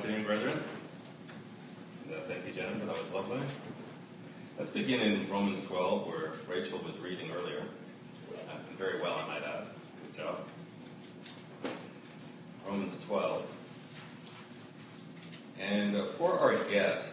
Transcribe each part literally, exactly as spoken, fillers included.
afternoon, brethren. And, uh, thank you, Jennifer. That was lovely. Let's begin in Romans twelve, where Rachel was reading earlier. Uh, very well, I might add. Good job. Romans twelve. And uh, for our guests,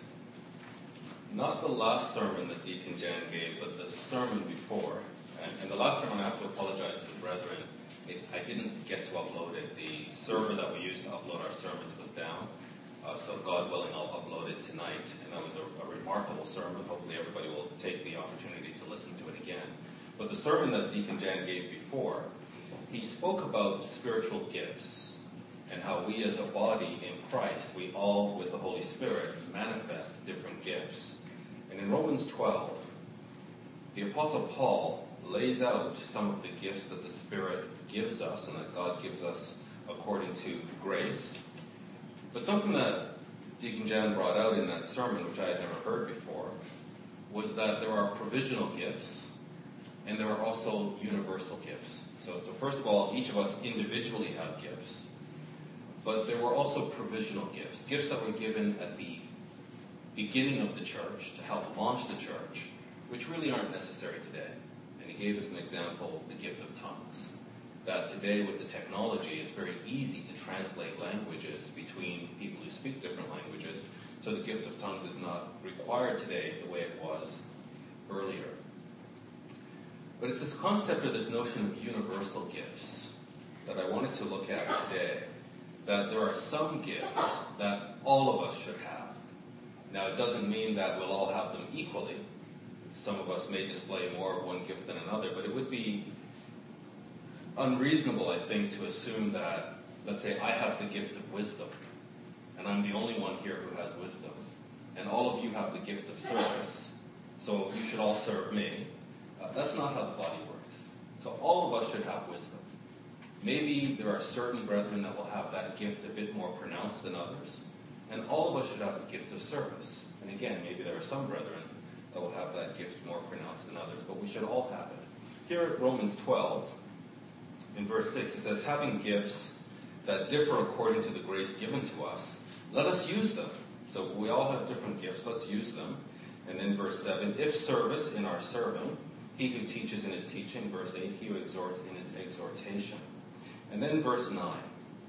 not the last sermon that Deacon Jan gave, but the sermon before. And, and the last sermon, I have to apologize to the brethren. It, I didn't get to upload it. The server that we used to upload our sermons was down. Uh, so God willing, I'll upload it tonight. And that was a, a remarkable sermon. Hopefully everybody will take the opportunity to listen to it again. But the sermon that Deacon Jan gave before, he spoke about spiritual gifts and how we as a body in Christ, we all, with the Holy Spirit, manifest different gifts. And in Romans twelve, the Apostle Paul lays out some of the gifts that the Spirit gives us and that God gives us according to grace. But something that Deacon Jan brought out in that sermon, which I had never heard before, was that there are provisional gifts and there are also universal gifts. So, so first of all, each of us individually have gifts, but there were also provisional gifts, gifts that were given at the beginning of the church to help launch the church, which really aren't necessary today. And he gave us an example of the gift of tongues. That today with the technology, it's very easy to translate languages between people who speak different languages. So the gift of tongues is not required today the way it was earlier. But it's this concept or this notion of universal gifts that I wanted to look at today. That there are some gifts that all of us should have. Now it doesn't mean that we'll all have them equally. Some of us may display more of one gift than another, but it would be unreasonable, I think, to assume that, let's say, I have the gift of wisdom, and I'm the only one here who has wisdom, and all of you have the gift of service, so you should all serve me. Uh, that's not how the body works. So all of us should have wisdom. Maybe there are certain brethren that will have that gift a bit more pronounced than others, and all of us should have the gift of service. And again, maybe there are some brethren that will have that gift more pronounced than others, but we should all have it. Here at Romans twelve, in verse six, it says, having gifts that differ according to the grace given to us, let us use them. So we all have different gifts, let's use them. And then verse seven, if service in our serving, he who teaches in his teaching. Verse eight, he who exhorts in his exhortation. And then verse nine,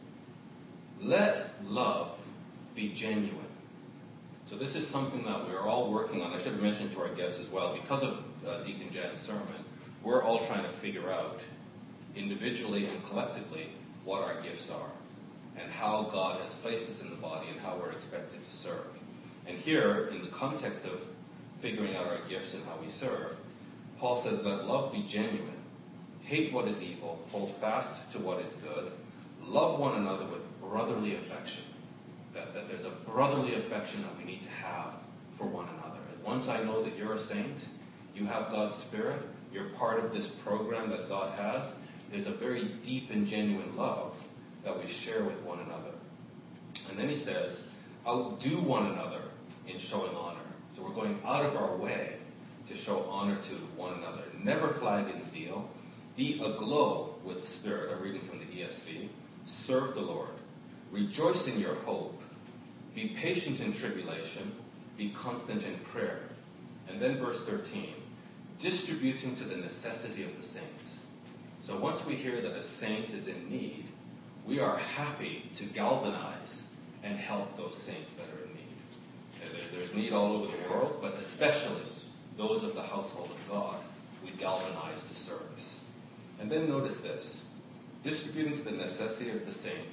let love be genuine. So this is something that we are all working on. I should have mentioned to our guests as well, because of uh, Deacon Jan's sermon, we're all trying to figure out individually and collectively what our gifts are and how God has placed us in the body and how we're expected to serve. And here, in the context of figuring out our gifts and how we serve, Paul says, let love be genuine. Hate what is evil. Hold fast to what is good. Love one another with brotherly affection. That, that there's a brotherly affection that we need to have for one another. And once I know that you're a saint, you have God's Spirit, you're part of this program that God has, there's a very deep and genuine love that we share with one another. And then he says, outdo one another in showing honor. So we're going out of our way to show honor to one another. Never flag in zeal. Be aglow with the Spirit. I'm reading from the E S V. Serve the Lord. Rejoice in your hope. Be patient in tribulation. Be constant in prayer. And then verse thirteen. Distributing to the necessity of the saints. So once we hear that a saint is in need, we are happy to galvanize and help those saints that are in need. There's need all over the world, but especially those of the household of God, we galvanize to service. And then notice this. Distributing to the necessity of the saints,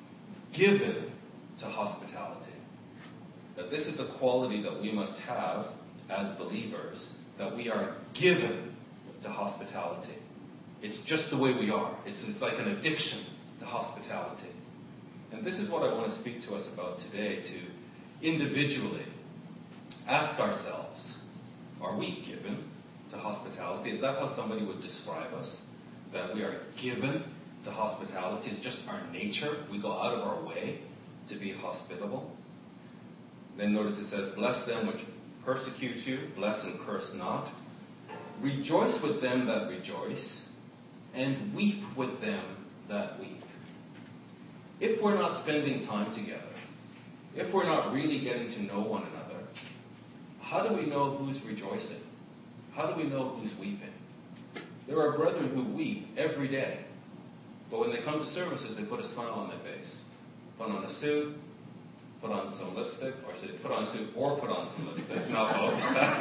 given to hospitality. That this is a quality that we must have as believers, that we are given to hospitality. It's just the way we are. It's, it's like an addiction to hospitality. And this is what I want to speak to us about today, to individually ask ourselves, are we given to hospitality? Is that how somebody would describe us? That we are given to hospitality? It's just our nature. We go out of our way to be hospitable. Then notice it says, bless them which persecute you, bless and curse not. Rejoice with them that rejoice, and weep with them that weep. If we're not spending time together, if we're not really getting to know one another, how do we know who's rejoicing? How do we know who's weeping? There are brethren who weep every day, but when they come to services, they put a smile on their face. Put on a suit, put on some lipstick, or should put on a suit or put on some lipstick, not both.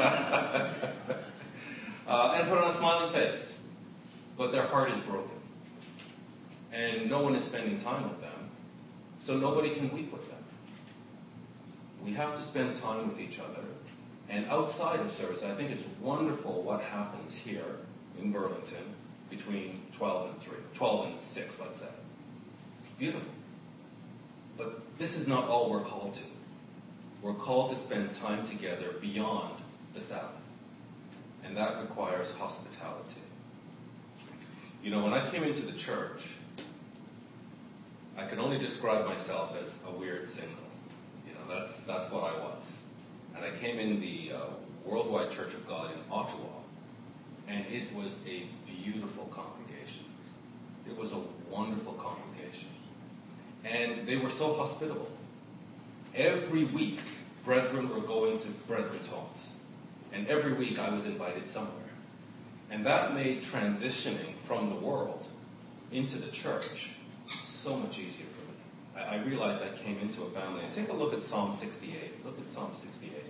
uh, and put on a smiling face. But their heart is broken. And no one is spending time with them, so nobody can weep with them. We have to spend time with each other. And outside of service, I think it's wonderful what happens here in Burlington between twelve and three, twelve and six, let's say. It's beautiful. But this is not all we're called to. We're called to spend time together beyond the Sabbath. And that requires hospitality. You know, when I came into the church, I could only describe myself as a weird single. You know, that's that's what I was. And I came in the uh, Worldwide Church of God in Ottawa, and it was a beautiful congregation. It was a wonderful congregation. And they were so hospitable. Every week, brethren were going to brethren's homes. And every week I was invited somewhere. And that made transitioning from the world into the church so much easier for me. I, I realized I came into a family. And take a look at Psalm sixty-eight. Look at Psalm sixty-eight.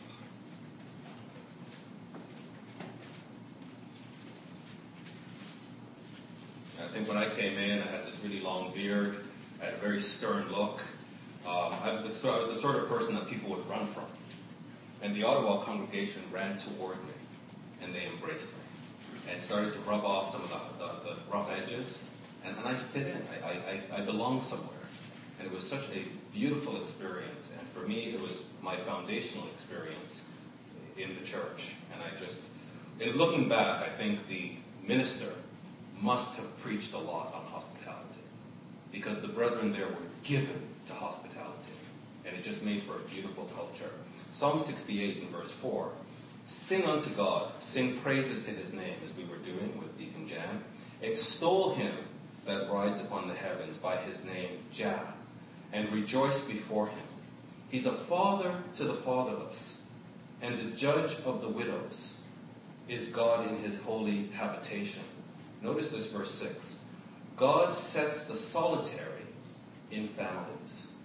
I think when I came in, I had this really long beard. I had a very stern look. Um, I, was the, so I was the sort of person that people would run from. And the Ottawa congregation ran toward me, and they embraced me, and started to rub off some of the, the, the rough edges. And, and I fit in. I, I, I belonged somewhere. And it was such a beautiful experience. And for me, it was my foundational experience in the church. And I just, in looking back, I think the minister must have preached a lot on hospitality, because the brethren there were given to hospitality, and it just made for a beautiful culture. Psalm sixty-eight in verse four, sing unto God, sing praises to his name, as we were doing with Deacon Jan. Extol him that rides upon the heavens by his name, Jah, and rejoice before him. He's a father to the fatherless, and the judge of the widows is God in his holy habitation. Notice this, verse six. God sets the solitary in families.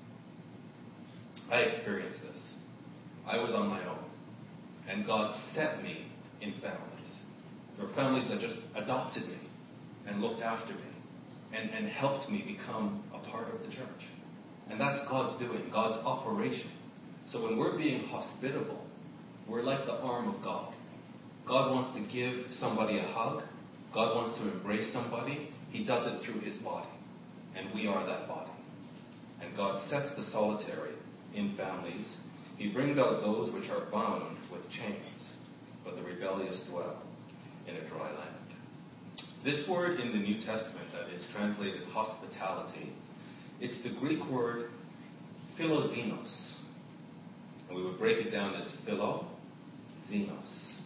I experienced this. I was on my own, and God set me in families. There were families that just adopted me and looked after me and, and helped me become a part of the church. And that's God's doing, God's operation. So when we're being hospitable, we're like the arm of God. God wants to give somebody a hug. God wants to embrace somebody. He does it through his body. And we are that body. And God sets the solitary in families. He brings out those which are bound with chains, but the rebellious dwell in a dry land. This word in the New Testament that is translated hospitality, it's the Greek word philoxenos. And we would break it down as philo, xenos.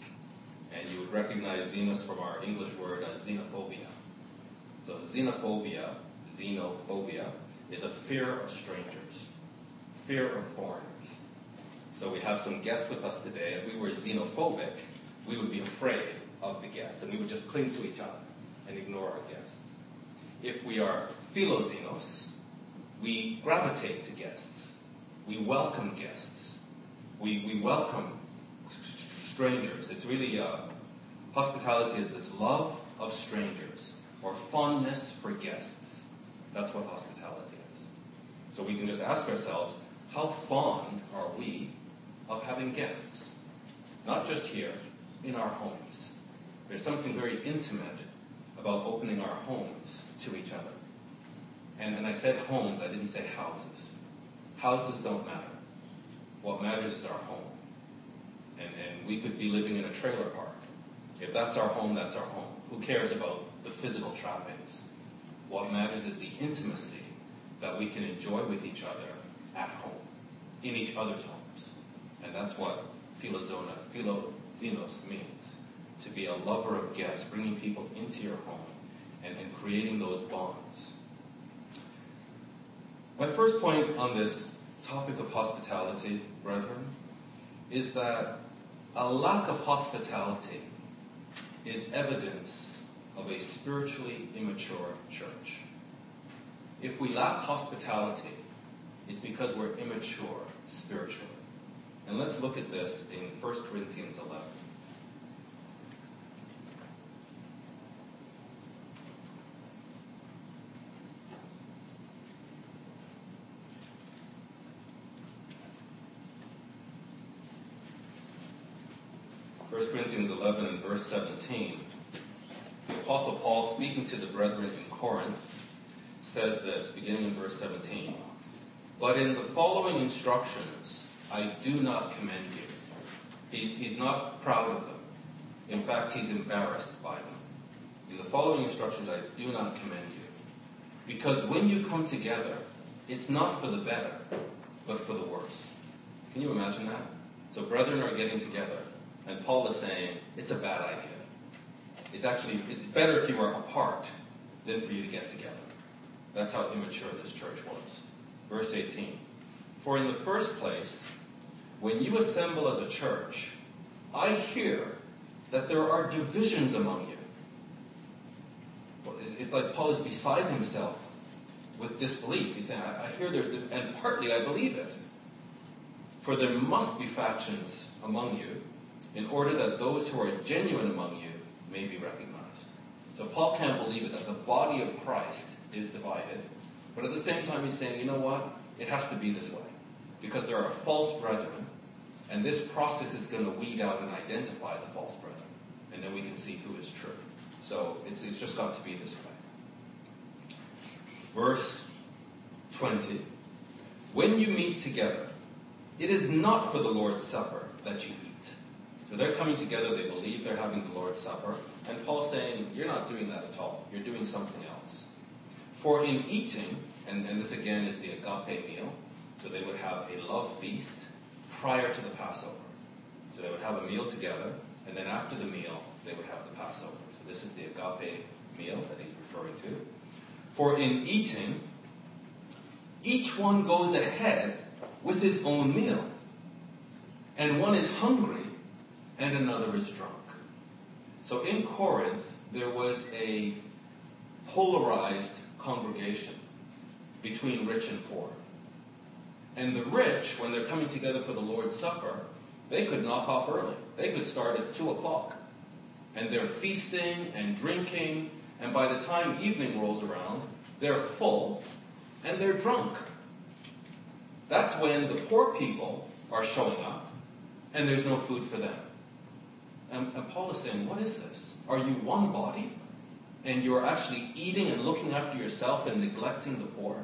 And you would recognize xenos from our English word as xenophobia. So xenophobia, xenophobia, is a fear of strangers, fear of foreigners. So we have some guests with us today. If we were xenophobic, we would be afraid of the guests, and we would just cling to each other and ignore our guests. If we are philoxenos, we gravitate to guests. We welcome guests. We, we welcome strangers. It's really, uh, hospitality is this love of strangers, or fondness for guests. That's what hospitality is. So we can just ask ourselves, how fond are we of having guests? Not just here, in our homes. There's something very intimate about opening our homes to each other. And, and I said homes, I didn't say houses. Houses don't matter. What matters is our home. And, and we could be living in a trailer park. If that's our home, that's our home. Who cares about the physical trappings? What matters is the intimacy that we can enjoy with each other at home, in each other's homes. And that's what philozona, philoxenos means. To be a lover of guests, bringing people into your home and, and creating those bonds. My first point on this topic of hospitality, brethren, is that a lack of hospitality is evidence of a spiritually immature church. If we lack hospitality, it's because we're immature spiritually. And let's look at this in First Corinthians eleven. First Corinthians eleven and verse seventeen. The Apostle Paul, speaking to the brethren in Corinth, says this, beginning in verse seventeen. But in the following instructions, I do not commend you. He's, he's not proud of them. In fact, he's embarrassed by them. In the following instructions, I do not commend you. Because when you come together, it's not for the better, but for the worse. Can you imagine that? So brethren are getting together, and Paul is saying, it's a bad idea. It's actually, it's better if you are apart than for you to get together. That's how immature this church was. Verse eighteen. For in the first place, when you assemble as a church, I hear that there are divisions among you. Well, it's like Paul is beside himself with disbelief. He's saying, I, I hear there's, and partly I believe it. For there must be factions among you, in order that those who are genuine among you may be recognized. So Paul can't believe it, that the body of Christ is divided. But at the same time, he's saying, you know what? It has to be this way. Because there are false brethren, and this process is going to weed out and identify the false brethren. And then we can see who is true. So it's, it's just got to be this way. Verse twenty. When you meet together, it is not for the Lord's Supper that you eat. So they're coming together, they believe they're having the Lord's Supper. And Paul's saying, you're not doing that at all. You're doing something else. For in eating, and, and this again is the agape meal, so they would have a love feast prior to the Passover. So they would have a meal together, and then after the meal, they would have the Passover. So this is the agape meal that he's referring to. For in eating, each one goes ahead with his own meal. And one is hungry, and another is drunk. So in Corinth, there was a polarized congregation between rich and poor. And the rich, when they're coming together for the Lord's Supper, they could knock off early. They could start at two o'clock. And they're feasting and drinking, and by the time evening rolls around, they're full and they're drunk. That's when the poor people are showing up, and there's no food for them. And, and Paul is saying, what is this? Are you one body? And you're actually eating and looking after yourself and neglecting the poor?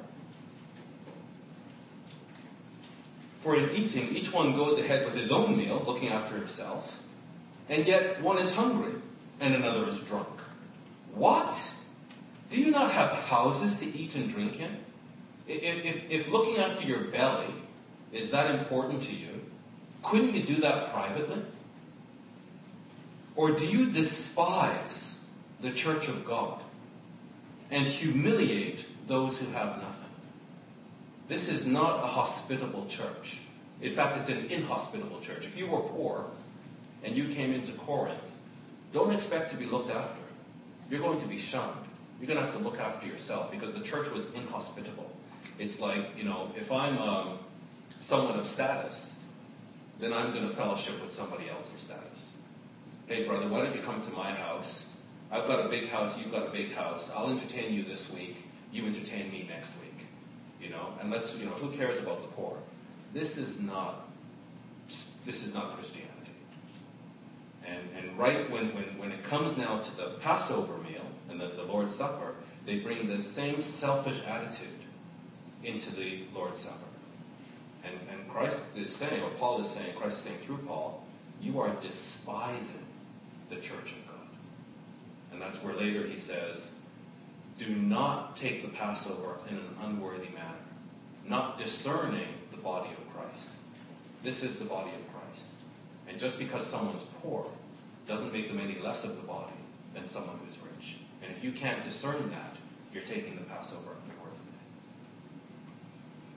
For in eating, each one goes ahead with his own meal, looking after himself, and yet one is hungry and another is drunk. What? Do you not have houses to eat and drink in? If, if, if looking after your belly is that important to you, couldn't you do that privately? Or do you despise the church of God and humiliate those who have nothing? This is not a hospitable church. In fact, it's an inhospitable church. If you were poor and you came into Corinth, don't expect to be looked after. You're going to be shunned. You're going to have to look after yourself because the church was inhospitable. It's like, you know, if I'm um, someone of status, then I'm going to fellowship with somebody else of status. Hey, brother, why don't you come to my house? I've got a big house, you've got a big house. I'll entertain you this week. You entertain me next week. You know, and let's, you know, who cares about the poor? This is not, this is not Christianity. And, and right when, when, when it comes now to the Passover meal and the, the Lord's Supper, they bring the same selfish attitude into the Lord's Supper. And, and Christ is saying, or Paul is saying, Christ is saying through Paul, you are despising the church of God. And that's where later he says, do not take the Passover in an unworthy manner, not discerning the body of Christ. This is the body of Christ. And just because someone's poor doesn't make them any less of the body than someone who's rich. And if you can't discern that, you're taking the Passover unworthily.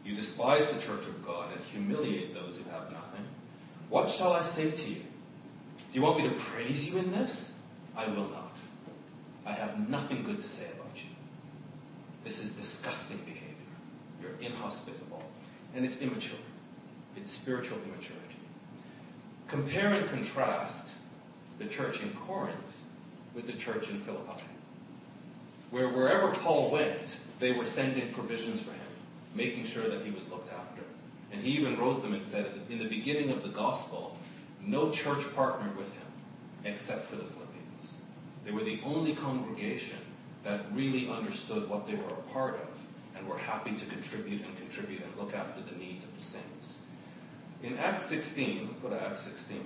You despise the church of God and humiliate those who have nothing. What shall I say to you? Do you want me to praise you in this? I will not. I have nothing good to say about you. This is disgusting behavior. You're inhospitable. And it's immature. It's spiritual immaturity. Compare and contrast the church in Corinth with the church in Philippi, where wherever Paul went, they were sending provisions for him, making sure that he was looked after. And he even wrote them and said, in the beginning of the gospel, no church partnered with him except for the Philippians. They were the only congregation that really understood what they were a part of and were happy to contribute and contribute and look after the needs of the saints. In Acts sixteen, let's go to Acts sixteen.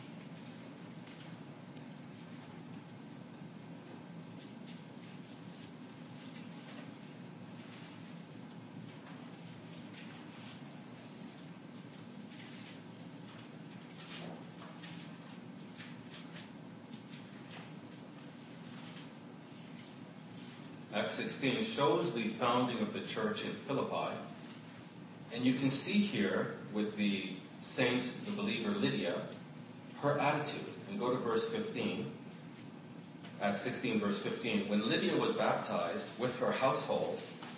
Acts sixteen shows the founding of the church in Philippi. And you can see here with the saint, the believer Lydia, her attitude. And go to verse fifteen. Acts sixteen, verse fifteen. When Lydia was baptized with her household,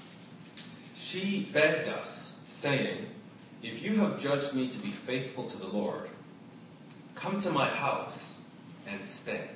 she begged us, saying, if you have judged me to be faithful to the Lord, come to my house and stay.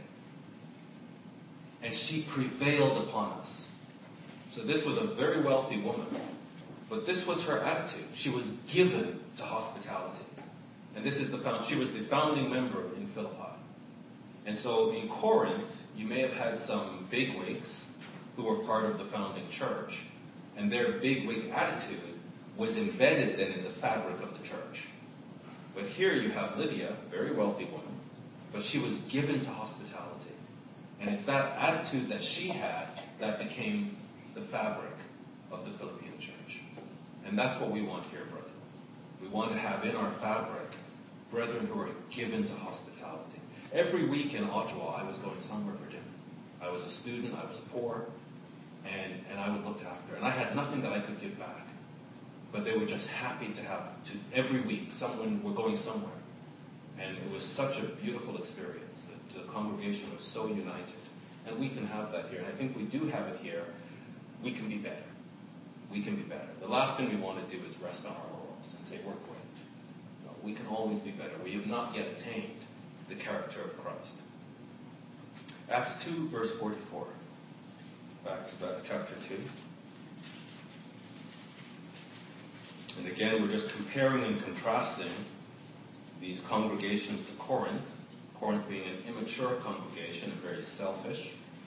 And she prevailed upon us. So this was a very wealthy woman. But this was her attitude. She was given to hospitality. And this is the found, she was the founding member in Philippi. And so in Corinth, you may have had some bigwigs who were part of the founding church. And their bigwig attitude was embedded then in the fabric of the church. But here you have Lydia, a very wealthy woman, but she was given to hospitality. And it's that attitude that she had that became the fabric of the Philippian church. And that's what we want here, brethren. We want to have in our fabric brethren who are given to hospitality. Every week in Ottawa, I was going somewhere for dinner. I was a student, I was poor, and, and I was looked after. And I had nothing that I could give back. But they were just happy to have, to every week, someone were going somewhere. And it was such a beautiful experience. The, the congregation was so united. And we can have that here. And I think we do have it here. We can be better. We can be better. The last thing we want to do is rest on our laurels and say, we're great. No, we can always be better. We have not yet attained the character of Christ. Acts two, verse forty-four. Back to back, chapter two. And again, we're just comparing and contrasting these congregations to Corinth. Corinth being an immature congregation and very selfish.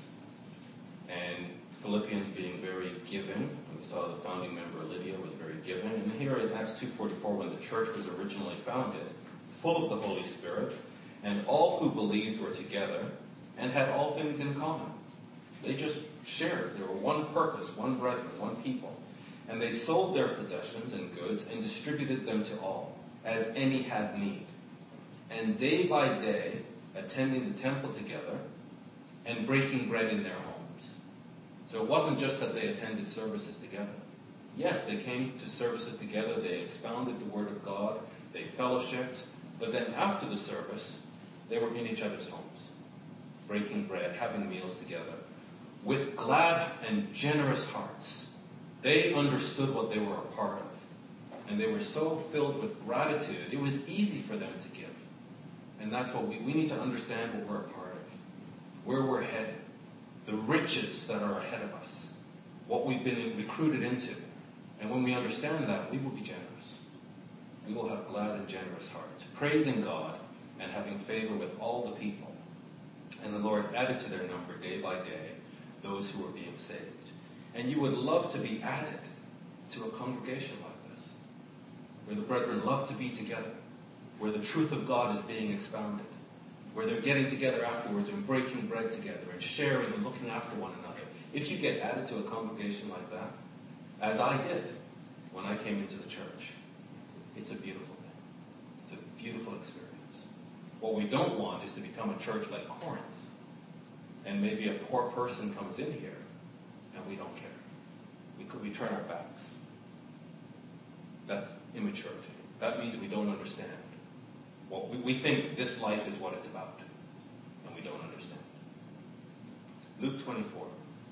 And Philippians being very giving. We saw the founding member Lydia was very giving. And here in Acts two forty-four, when the church was originally founded, full of the Holy Spirit, and all who believed were together and had all things in common. They just shared. They were one purpose, one brethren, one people. And they sold their possessions and goods and distributed them to all, as any had need. And day by day, attending the temple together and breaking bread in their homes. So it wasn't just that they attended services together. Yes, they came to services together, they expounded the Word of God, they fellowshipped, but then after the service, they were in each other's homes, breaking bread, having meals together, with glad and generous hearts. They understood what they were a part of, and they were so filled with gratitude, it was easy for them to give. And that's what we, we need to understand what we're a part of, where we're headed. The riches that are ahead of us, what we've been recruited into. And when we understand that, we will be generous. We will have glad and generous hearts, praising God and having favor with all the people. And the Lord added to their number day by day those who were being saved. And you would love to be added to a congregation like this, where the brethren love to be together, where the truth of God is being expounded, where they're getting together afterwards and breaking bread together and sharing and looking after one another. If you get added to a congregation like that, as I did when I came into the church, it's a beautiful thing. It's a beautiful experience. What we don't want is to become a church like Corinth, and maybe a poor person comes in here, and we don't care. We, could, we turn our backs. That's immaturity. That means we don't understand. Well, we, we think this life is what it's about, and we don't understand. Luke twenty-four.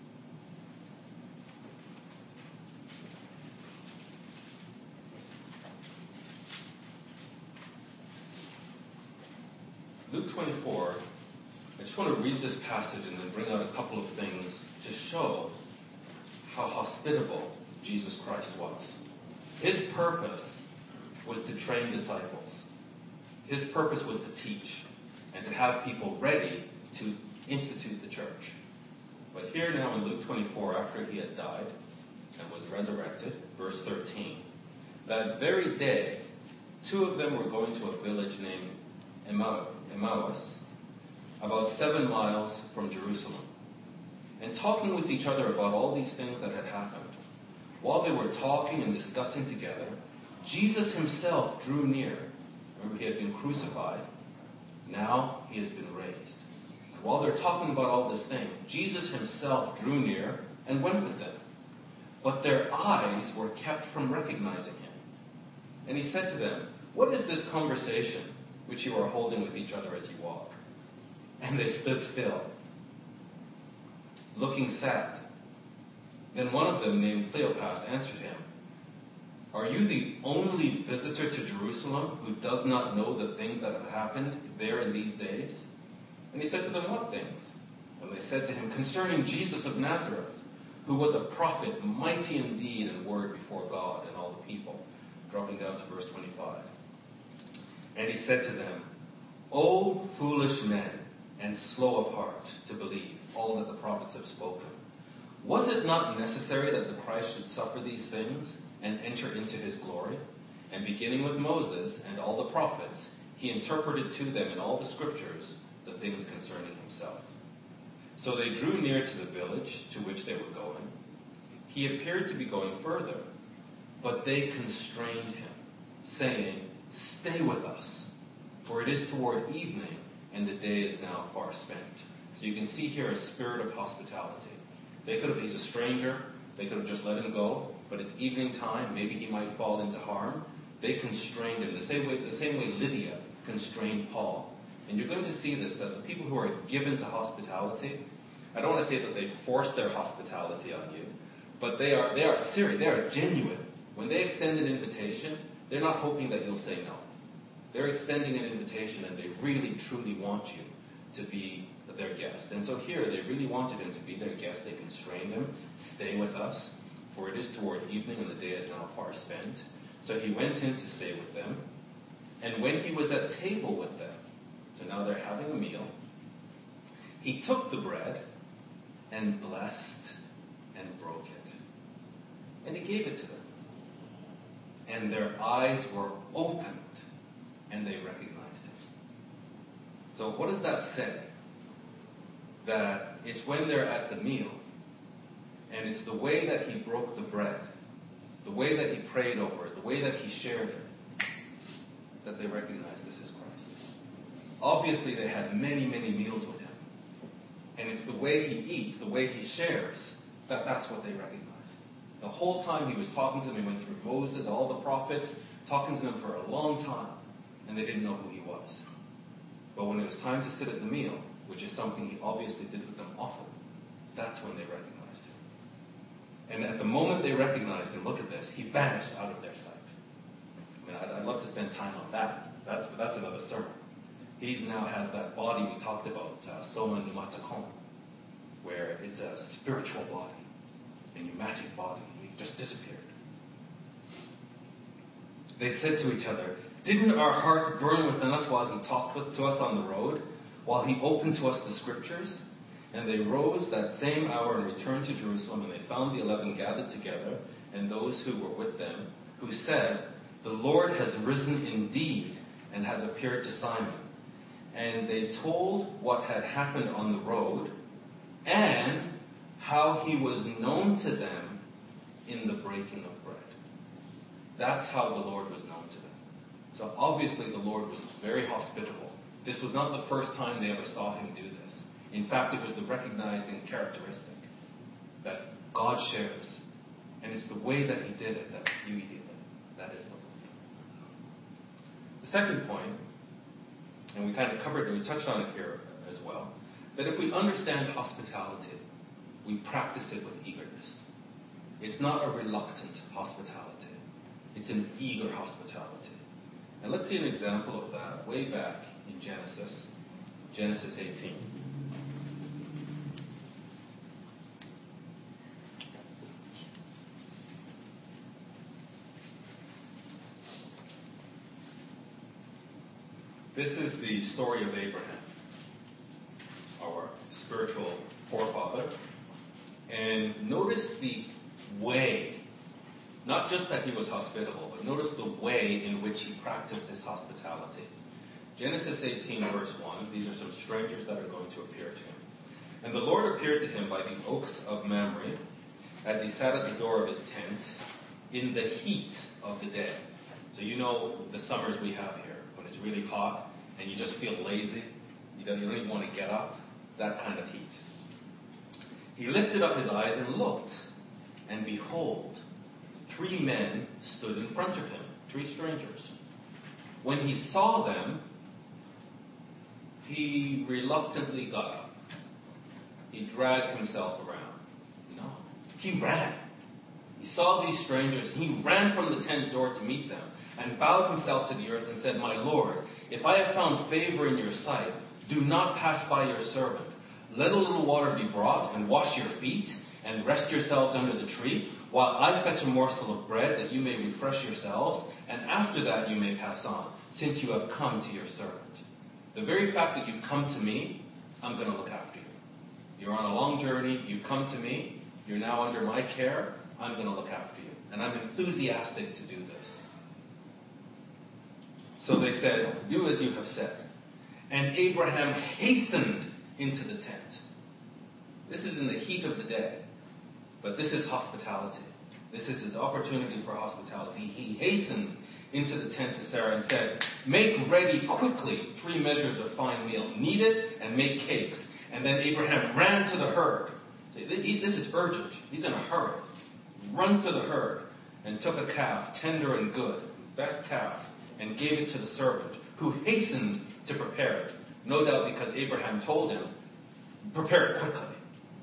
Luke twenty-four, I just want to read this passage and then bring out a couple of things to show how hospitable Jesus Christ was. His purpose was to train disciples. His purpose was to teach and to have people ready to institute the church. But here now in Luke twenty-four, after he had died and was resurrected, verse thirteen, that very day, two of them were going to a village named Emmaus, about seven miles from Jerusalem, and talking with each other about all these things that had happened. While they were talking and discussing together, Jesus himself drew near. Remember, he had been crucified. Now he has been raised. And while they're talking about all this thing, Jesus himself drew near and went with them. But their eyes were kept from recognizing him. And he said to them, "What is this conversation which you are holding with each other as you walk?" And they stood still, looking sad. Then one of them, named Cleopas, answered him, "Are you the only visitor to Jerusalem who does not know the things that have happened there in these days?" And he said to them, "What things?" And they said to him, "Concerning Jesus of Nazareth, who was a prophet, mighty in deed and word before God and all the people." Dropping down to verse twenty-five. And he said to them, "O foolish men, and slow of heart to believe all that the prophets have spoken. Was it not necessary that the Christ should suffer these things and enter into his glory?" And beginning with Moses and all the prophets, he interpreted to them in all the scriptures the things concerning himself. So they drew near to the village to which they were going. He appeared to be going further, but they constrained him, saying, "Stay with us, for it is toward evening, and the day is now far spent." So you can see here a spirit of hospitality. They could have, he's a stranger, they could have just let him go, but it's evening time, maybe he might fall into harm. They constrained him, the same way, the same way Lydia constrained Paul. And you're going to see this, that the people who are given to hospitality, I don't want to say that they force their hospitality on you, but they are they are serious, they are genuine. When they extend an invitation, they're not hoping that you'll say no. They're extending an invitation and they really, truly want you to be their guest. And so here, they really wanted him to be their guest. They constrained him, "Stay with us, for it is toward evening and the day is now far spent." So he went in to stay with them. And when he was at table with them, so now they're having a meal, he took the bread and blessed and broke it. And he gave it to them. And their eyes were opened and they recognized him. So what does that say? That it's when they're at the meal, and it's the way that he broke the bread, the way that he prayed over it, the way that he shared it, that they recognize this is Christ. Obviously, they had many, many meals with him. And it's the way he eats, the way he shares, that that's what they recognize. The whole time he was talking to them, he went through Moses, all the prophets, talking to them for a long time, and they didn't know who he was. But when it was time to sit at the meal, which is something he obviously did with them often, that's when they recognized him. And at the moment they recognized him, look at this, he vanished out of their sight. I mean, I'd, I'd love to spend time on that. That's, that's another sermon. He now has that body we talked about, uh, soma pneumatikon, where it's a spiritual body, a pneumatic body. He just disappeared. They said to each other, "Didn't our hearts burn within us while he talked with, to us on the road, while he opened to us the scriptures?" And they rose that same hour and returned to Jerusalem, and they found the eleven gathered together, and those who were with them, who said, "The Lord has risen indeed, and has appeared to Simon." And they told what had happened on the road, and how he was known to them in the breaking of bread. That's how the Lord was known to them. So obviously the Lord was very hospitable. This was not the first time they ever saw him do this. In fact, it was the recognizing characteristic that God shares. And it's the way that he did it that immediately, that is Second point, and we kind of covered it, we touched on it here as well, that if we understand hospitality, we practice it with eagerness. It's not a reluctant hospitality. It's an eager hospitality. And let's see an example of that way back in Genesis, Genesis eighteen. This is the story of Abraham, our spiritual forefather. And notice the way, not just that he was hospitable, but notice the way in which he practiced his hospitality. Genesis eighteen, verse one, these are some strangers that are going to appear to him. And the Lord appeared to him by the oaks of Mamre, as he sat at the door of his tent, in the heat of the day. So you know the summers we have here, when it's really hot, and you just feel lazy, you don't, you don't even want to get up, that kind of heat. He lifted up his eyes and looked, and behold, three men stood in front of him, three strangers. When he saw them, he reluctantly got up. He dragged himself around. No, he ran. He saw these strangers. He ran from the tent door to meet them and bowed himself to the earth and said, "My Lord, if I have found favor in your sight, do not pass by your servant. Let a little water be brought and wash your feet and rest yourselves under the tree, while I fetch a morsel of bread that you may refresh yourselves, and after that you may pass on, since you have come to your servant." The very fact that you've come to me, I'm going to look after you. You're on a long journey, you've come to me, you're now under my care, I'm going to look after you. And I'm enthusiastic to do this. So they said, "Do as you have said." And Abraham hastened into the tent. This is in the heat of the day. But this is hospitality. This is his opportunity for hospitality. He hastened into the tent to Sarah and said, "Make ready quickly three measures of fine meal. Knead it and make cakes." And then Abraham ran to the herd. See, this is urgent. He's in a hurry. He runs to the herd and took a calf, tender and good, best calf, and gave it to the servant, who hastened to prepare it. No doubt because Abraham told him, "Prepare it quickly."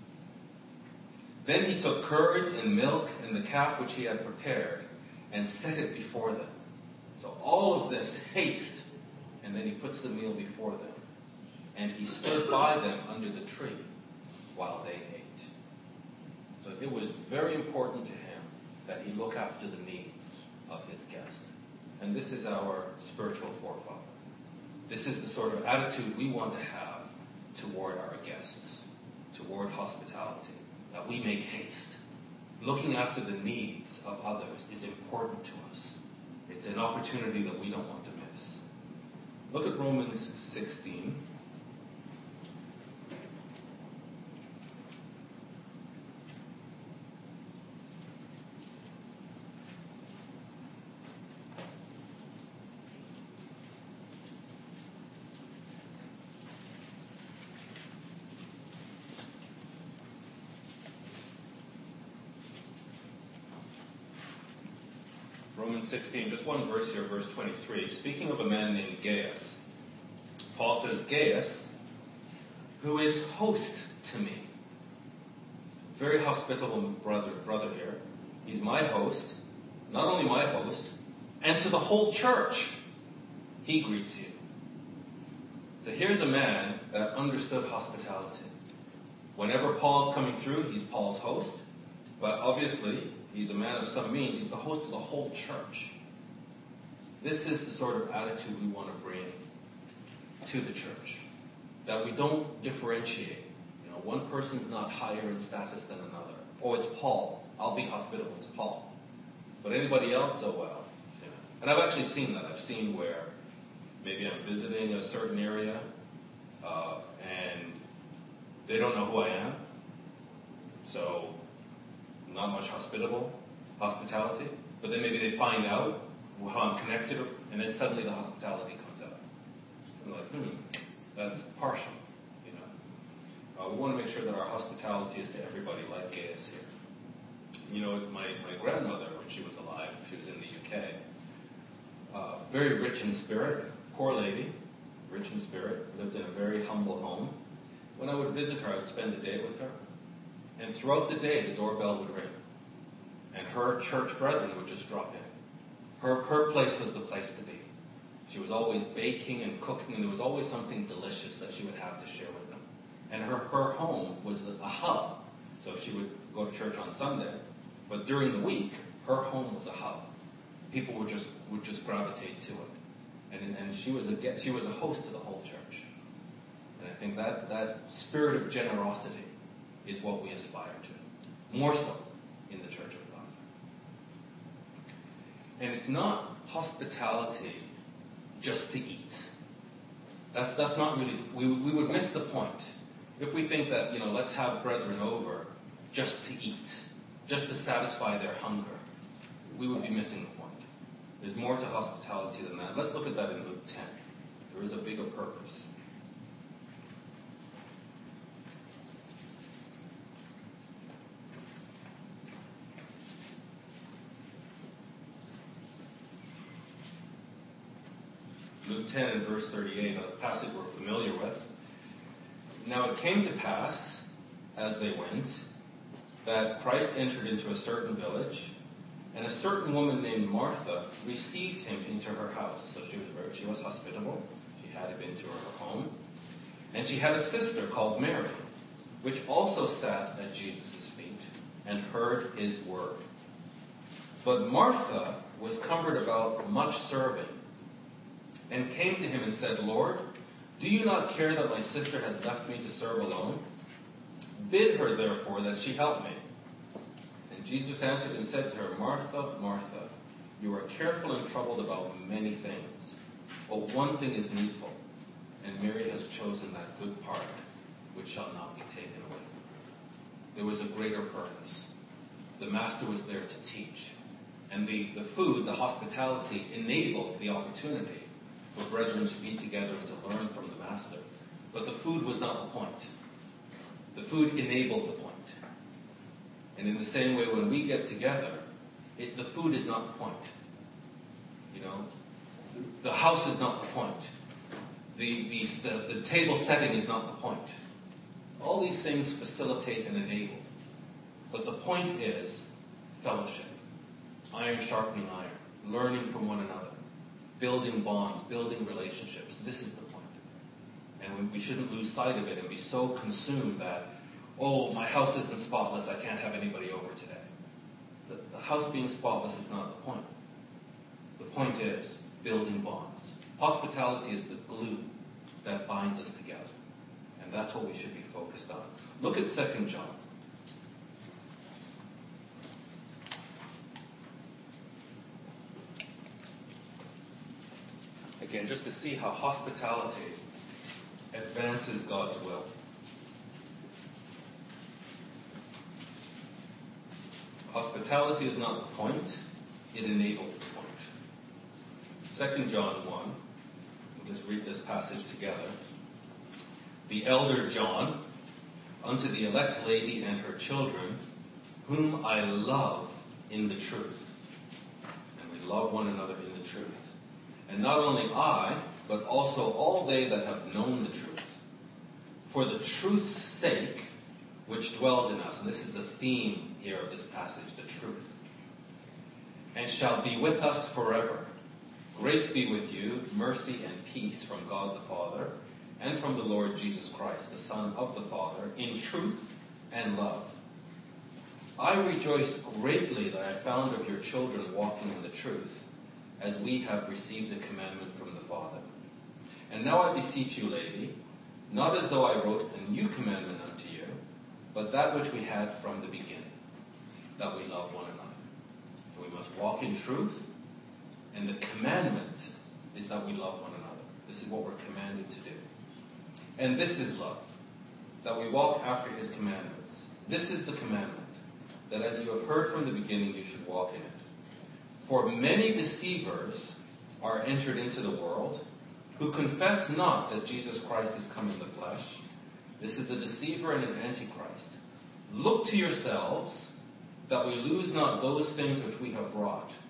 Then he took curds and milk and the calf which he had prepared and set it before them. So all of this haste, and then he puts the meal before them. And he stood by them under the tree while they ate. So it was very important to him that he look after the needs of his guest. And this is our spiritual forefather. This is the sort of attitude we want to have toward our guests, toward hospitality, that we make haste. Looking after the needs of others is important to us. It's an opportunity that we don't want to miss. Look at Romans sixteen. Romans sixteen, just one verse here, verse twenty-three. Speaking of a man named Gaius, Paul says, "Gaius, who is host to me." Very hospitable brother, brother here. He's my host, not only my host, and to the whole church, he greets you. So here's a man that understood hospitality. Whenever Paul's coming through, he's Paul's host, but obviously, he's a man of some means. He's the host of the whole church. This is the sort of attitude we want to bring to the church. That we don't differentiate. You know, one person's not higher in status than another. Oh, it's Paul. I'll be hospitable to Paul. But anybody else, oh well. You know. And I've actually seen that. I've seen where maybe I'm visiting a certain area uh, and they don't know who I am. So not much hospitable, hospitality, but then maybe they find out how I'm connected, and then suddenly the hospitality comes out. I'm like, hmm, that's partial, you know. Uh, we want to make sure that our hospitality is to everybody, like Gaius here. You know, my, my grandmother, when she was alive, she was in the U K, uh, very rich in spirit, poor lady, rich in spirit, lived in a very humble home. When I would visit her, I would spend the day with her. And throughout the day, the doorbell would ring. And her church brethren would just drop in. Her, her place was the place to be. She was always baking and cooking, and there was always something delicious that she would have to share with them. And her, her home was a hub. So she would go to church on Sunday, but during the week, her home was a hub. People would just would just gravitate to it. And, and she was a she was a host to the whole church. And I think that, that spirit of generosity is what we aspire to, more so in the Church of God. And it's not hospitality just to eat. That's that's not really, we we would miss the point if we think that, you know, let's have brethren over just to eat, just to satisfy their hunger. We would be missing the point. There's more to hospitality than that. Let's look at that in Luke ten. There is a bigger purpose. Luke ten and verse thirty-eight, a passage we're familiar with. Now it came to pass, as they went, that Christ entered into a certain village, and a certain woman named Martha received him into her house. So she was very, she was hospitable. She had him into her home. And she had a sister called Mary, which also sat at Jesus' feet and heard his word. But Martha was cumbered about much serving, and came to him and said, Lord, do you not care that my sister has left me to serve alone? Bid her, therefore, that she help me. And Jesus answered and said to her, Martha, Martha, you are careful and troubled about many things, but one thing is needful, and Mary has chosen that good part, which shall not be taken away. There was a greater purpose. The Master was there to teach. And the, the food, the hospitality, enabled the opportunity for brethren to be together and to learn from the Master. But the food was not the point. The food enabled the point. And in the same way, when we get together, it, the food is not the point. You know, the house is not the point. The, the, the, the table setting is not the point. All these things facilitate and enable. But the point is fellowship. Iron sharpening iron. Learning from one another. Building bonds, building relationships. This is the point. And we shouldn't lose sight of it and be so consumed that, oh, my house isn't spotless, I can't have anybody over today. The, the house being spotless is not the point. The point is building bonds. Hospitality is the glue that binds us together. And that's what we should be focused on. Look at Second John. Again, just to see how hospitality advances God's will. Hospitality is not the point, it enables the point. Second John one, we'll just read this passage together. The elder John, unto the elect lady and her children, whom I love in the truth. And we love one another in the truth. And not only I, but also all they that have known the truth. For the truth's sake, which dwells in us. And this is the theme here of this passage, the truth. And shall be with us forever. Grace be with you, mercy and peace from God the Father, and from the Lord Jesus Christ, the Son of the Father, in truth and love. I rejoiced greatly that I found of your children walking in the truth, as we have received a commandment from the Father. And now I beseech you, lady, not as though I wrote a new commandment unto you, but that which we had from the beginning, that we love one another. So we must walk in truth, and the commandment is that we love one another. This is what we're commanded to do. And this is love, that we walk after his commandments. This is the commandment, that as you have heard from the beginning, you should walk in it. For many deceivers are entered into the world, who confess not that Jesus Christ is come in the flesh. This is a deceiver and an antichrist. Look to yourselves, that we lose not those things which we have wrought,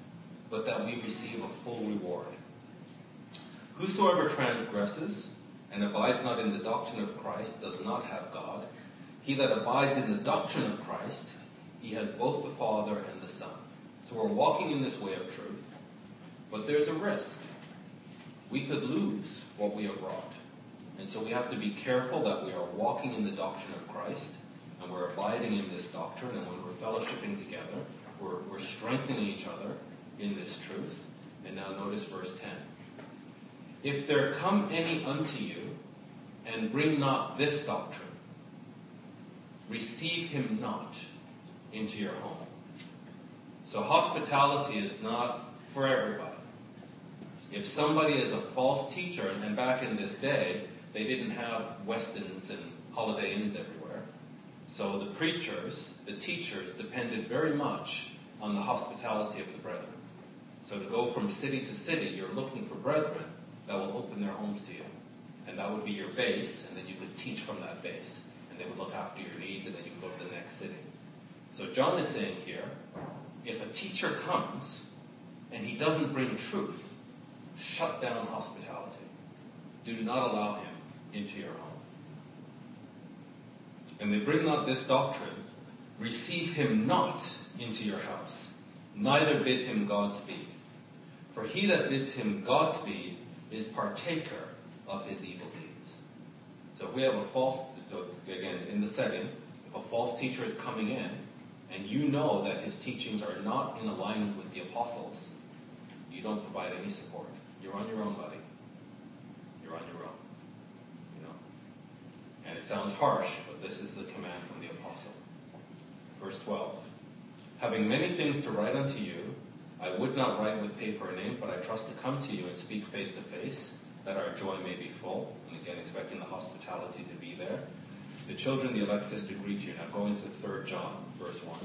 but that we receive a full reward. Whosoever transgresses and abides not in the doctrine of Christ does not have God. He that abides in the doctrine of Christ, he has both the Father and the Son. So we're walking in this way of truth, but there's a risk. We could lose what we have wrought. And so we have to be careful that we are walking in the doctrine of Christ, and we're abiding in this doctrine, and when we're fellowshipping together, we're, we're strengthening each other in this truth. And now notice verse ten. If there come any unto you, and bring not this doctrine, receive him not into your home. So hospitality is not for everybody. If somebody is a false teacher, and back in this day, they didn't have Westins and Holiday Inns everywhere. So the preachers, the teachers, depended very much on the hospitality of the brethren. So to go from city to city, you're looking for brethren that will open their homes to you. And that would be your base, and then you could teach from that base. And they would look after your needs, and then you could go to the next city. So John is saying here, if a teacher comes and he doesn't bring truth, shut down hospitality. Do not allow him into your home. And they bring not this doctrine, receive him not into your house, neither bid him Godspeed. For he that bids him Godspeed is partaker of his evil deeds. So if we have a false, so again, in the setting, if a false teacher is coming in, and you know that his teachings are not in alignment with the apostles, you don't provide any support. You're on your own, buddy. You're on your own. You know. And it sounds harsh, but this is the command from the apostle. Verse twelve. Having many things to write unto you, I would not write with paper and ink, but I trust to come to you and speak face to face, that our joy may be full. And again, expecting the hospitality to be there. The children, the elect sister, greet you. Now going to third John, verse one.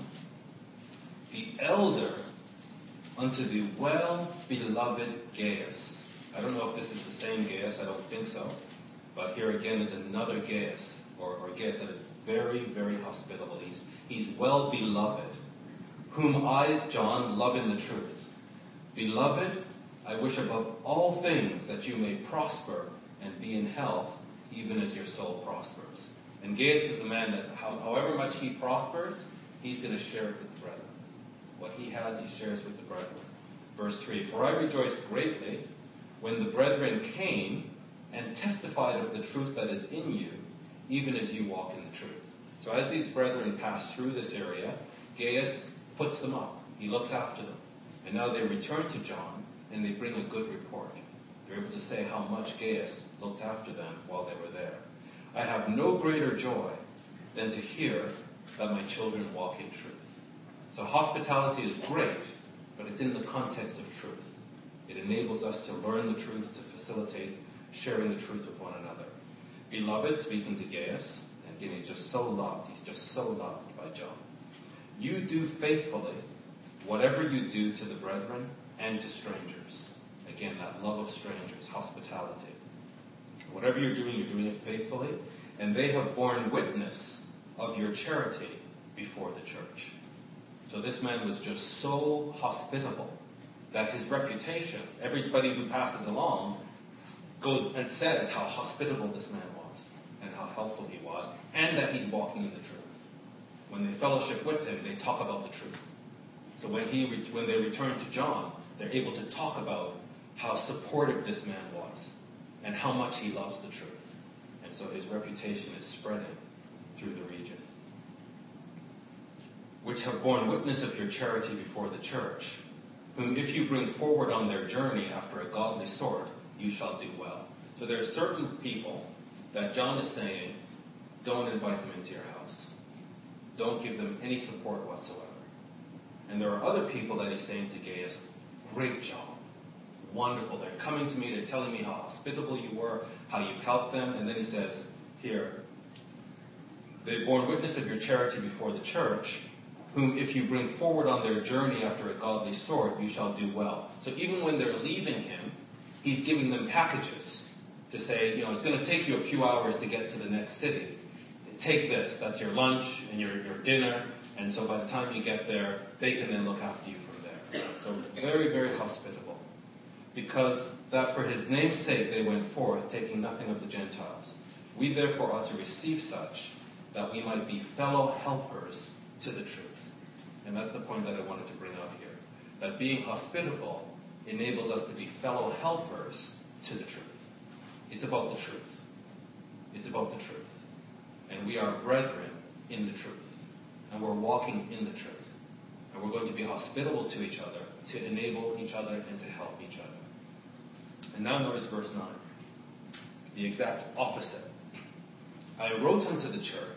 The elder unto the well-beloved Gaius. I don't know if this is the same Gaius, I don't think so. But here again is another Gaius, or, or Gaius that is very, very hospitable. He's, he's well-beloved, whom I, John, love in the truth. Beloved, I wish above all things that you may prosper and be in health, even as your soul prospers. And Gaius is a man that, however much he prospers, he's going to share it with the brethren. What he has, he shares with the brethren. Verse three, for I rejoiced greatly when the brethren came and testified of the truth that is in you, even as you walk in the truth. So as these brethren pass through this area, Gaius puts them up. He looks after them. And now they return to John, and they bring a good report. They're able to say how much Gaius looked after them while they were there. I have no greater joy than to hear that my children walk in truth. So hospitality is great, but it's in the context of truth. It enables us to learn the truth, to facilitate sharing the truth with one another. Beloved, speaking to Gaius, and again, he's just so loved. He's just so loved by John. You do faithfully whatever you do to the brethren and to strangers. Again, that love of strangers, hospitality. Whatever you're doing, you're doing it faithfully, and they have borne witness of your charity before the church. So this man was just so hospitable that his reputation, everybody who passes along, goes and says how hospitable this man was, and how helpful he was, and that he's walking in the truth. When they fellowship with him, they talk about the truth. So when he, when they return to John, they're able to talk about how supportive this man was, and how much he loves the truth. And so his reputation is spreading through the region. Which have borne witness of your charity before the church, whom if you bring forward on their journey after a godly sort, you shall do well. So there are certain people that John is saying, don't invite them into your house. Don't give them any support whatsoever. And there are other people that he's saying to Gaius, great job. Wonderful. They're coming to me, they're telling me how hospitable you were, how you've helped them. And then he says, here, they've borne witness of your charity before the church, whom if you bring forward on their journey after a godly sort, you shall do well. So even when they're leaving him, he's giving them packages to say, you know, it's going to take you a few hours to get to the next city. Take this. That's your lunch and your, your dinner. And so by the time you get there, they can then look after you from there. So very, very hospitable. Because that for his name's sake they went forth, taking nothing of the Gentiles. We therefore ought to receive such, that we might be fellow helpers to the truth. And that's the point that I wanted to bring out here. That being hospitable enables us to be fellow helpers to the truth. It's about the truth. It's about the truth. And we are brethren in the truth. And we're walking in the truth. And we're going to be hospitable to each other, to enable each other and to help each other. And now notice verse nine. The exact opposite. I wrote unto the church,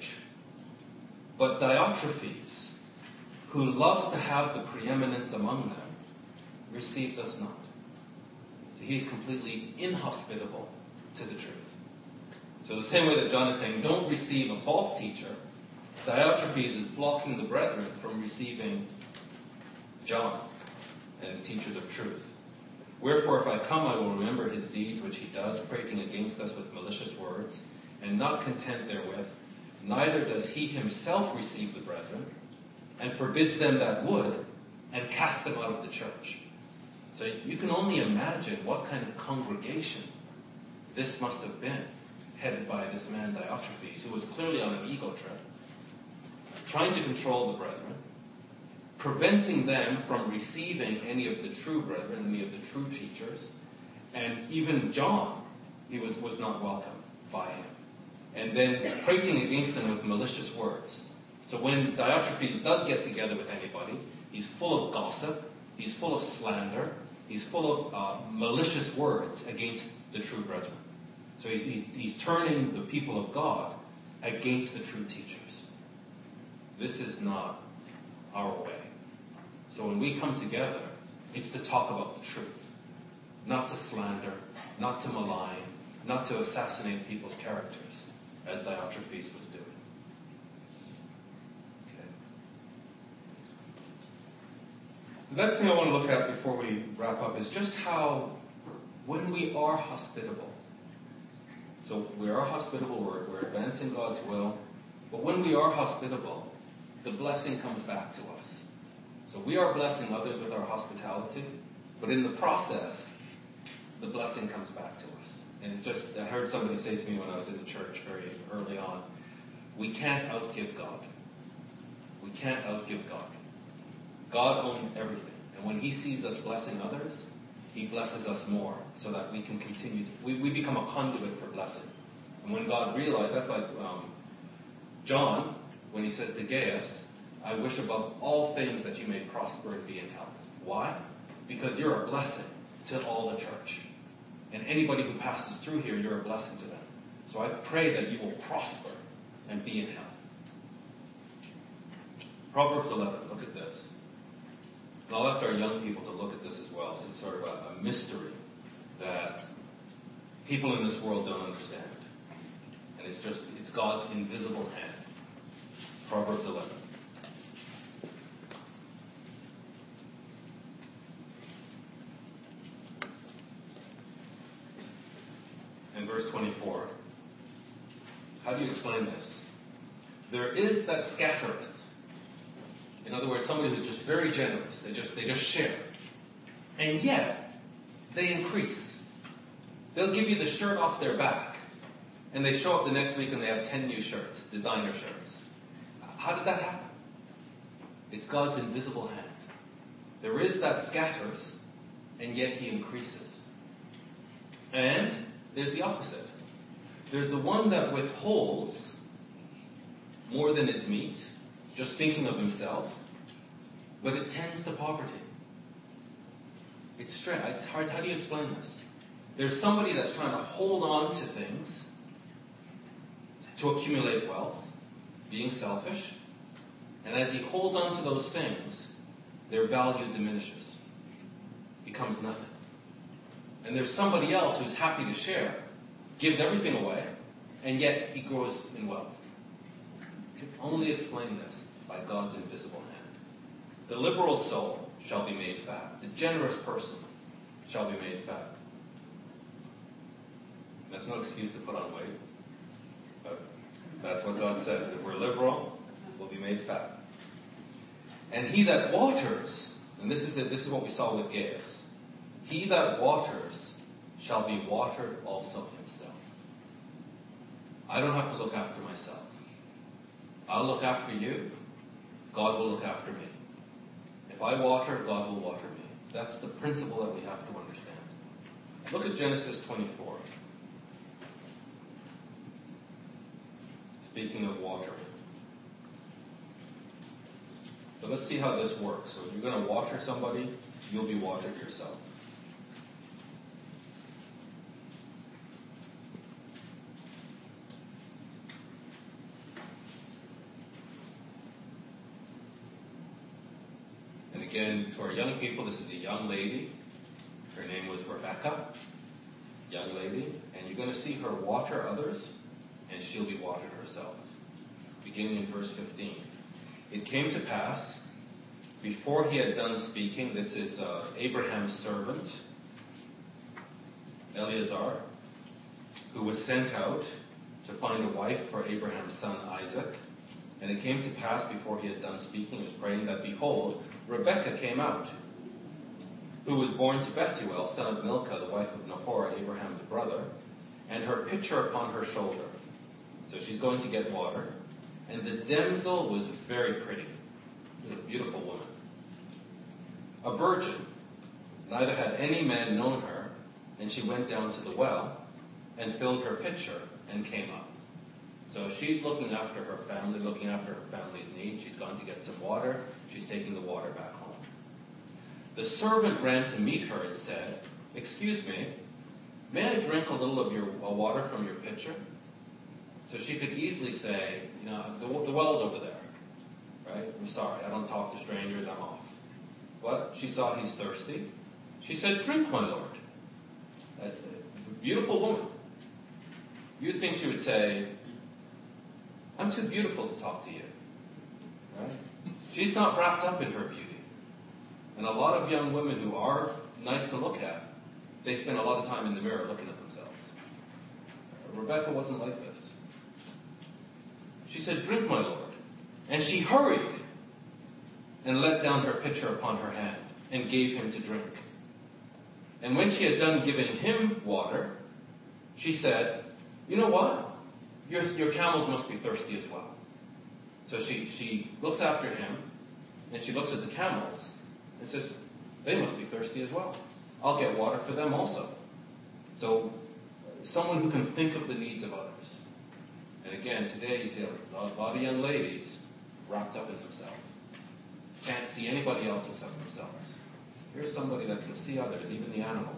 but Diotrephes, who loves to have the preeminence among them, receives us not. So he's completely inhospitable to the truth. So the same way that John is saying, don't receive a false teacher, Diotrephes is blocking the brethren from receiving John and the teachers of truth. Wherefore, if I come, I will remember his deeds which he does, prating against us with malicious words, and not content therewith, neither does he himself receive the brethren, and forbids them that would, and casts them out of the church. So you can only imagine what kind of congregation this must have been, headed by this man Diotrephes, who was clearly on an ego trip, trying to control the brethren, preventing them from receiving any of the true brethren, any of the true teachers, and even John, he was, was not welcome by him. And then prating against them with malicious words. So when Diotrephes does get together with anybody, he's full of gossip, he's full of slander, he's full of uh, malicious words against the true brethren. So he's, he's, he's turning the people of God against the true teachers. This is not our way. So when we come together, it's to talk about the truth, not to slander, not to malign, not to assassinate people's characters, as Diotrephes was doing. Okay. The next thing I want to look at before we wrap up is just how, when we are hospitable, so we are hospitable, we're, we're advancing God's will, but when we are hospitable, the blessing comes back to us. So we are blessing others with our hospitality, but in the process, the blessing comes back to us. And it's just, I heard somebody say to me when I was in the church very early on, we can't outgive God. We can't outgive God. God owns everything. And when he sees us blessing others, he blesses us more so that we can continue. To, we, we become a conduit for blessing. And when God realized, that's like um, John, when he says to Gaius, I wish above all things that you may prosper and be in health. Why? Because you're a blessing to all the church. And anybody who passes through here, you're a blessing to them. So I pray that you will prosper and be in health. Proverbs eleven, look at this. And I'll ask our young people to look at this as well. It's sort of a, a mystery that people in this world don't understand. And it's just, it's God's invisible hand. Proverbs eleven. And verse twenty-four. How do you explain this? There is that scattereth. In other words, somebody who's just very generous. They just they just share. And yet, they increase. They'll give you the shirt off their back. And they show up the next week and they have ten new shirts, designer shirts. How did that happen? It's God's invisible hand. There is that scatters, and yet he increases. And there's the opposite. There's the one that withholds more than is meet, just thinking of himself, but it tends to poverty. It's strange. It's hard. How do you explain this? There's somebody that's trying to hold on to things to accumulate wealth, being selfish, and as he holds on to those things, their value diminishes, becomes nothing. And there's somebody else who's happy to share, gives everything away, and yet he grows in wealth. You can only explain this by God's invisible hand. The liberal soul shall be made fat. The generous person shall be made fat. That's no excuse to put on weight, but that's what God says. If we're liberal, we'll be made fat. And he that waters, And this is it, this is what we saw with Gaius. He that waters shall be watered also himself. I don't have to look after myself. I'll look after you. God will look after me. If I water, God will water me. That's the principle that we have to understand. Look at Genesis twenty-four. Speaking of watering. So let's see how this works. So if you're going to water somebody, you'll be watered yourself. And again, to our young people, this is a young lady. Her name was Rebecca. Young lady. And you're going to see her water others, and she'll be watered herself. Beginning in verse fifteen. It came to pass, before he had done speaking, this is uh, Abraham's servant, Eleazar, who was sent out to find a wife for Abraham's son Isaac. And it came to pass, before he had done speaking, he was praying, that behold, Rebekah came out, who was born to Bethuel, son of Milcah, the wife of Nahor, Abraham's brother, and her pitcher upon her shoulder. So she's going to get water. And the damsel was very pretty. She was a beautiful woman. A virgin. Neither had any man known her. And she went down to the well and filled her pitcher and came up. So she's looking after her family, looking after her family's needs. She's gone to get some water. She's taking the water back home. The servant ran to meet her and said, "Excuse me, may I drink a little of your uh, water from your pitcher?" So she could easily say, you know, the, the well's over there, right? I'm sorry, I don't talk to strangers, I'm off. But she saw he's thirsty. She said, "Drink, my lord." A, a beautiful woman. You'd think she would say, "I'm too beautiful to talk to you." Right? She's not wrapped up in her beauty. And a lot of young women who are nice to look at, they spend a lot of time in the mirror looking at themselves. Rebecca wasn't like this. She said, "Drink, my lord." And she hurried and let down her pitcher upon her hand and gave him to drink. And when she had done giving him water, she said, "You know what? Your, your camels must be thirsty as well." So she, she looks after him, and she looks at the camels and says, "They must be thirsty as well. I'll get water for them also." So someone who can think of the needs of others. And again, today you see a lot of young ladies wrapped up in themselves. Can't see anybody else except themselves. Here's somebody that can see others, even the animals.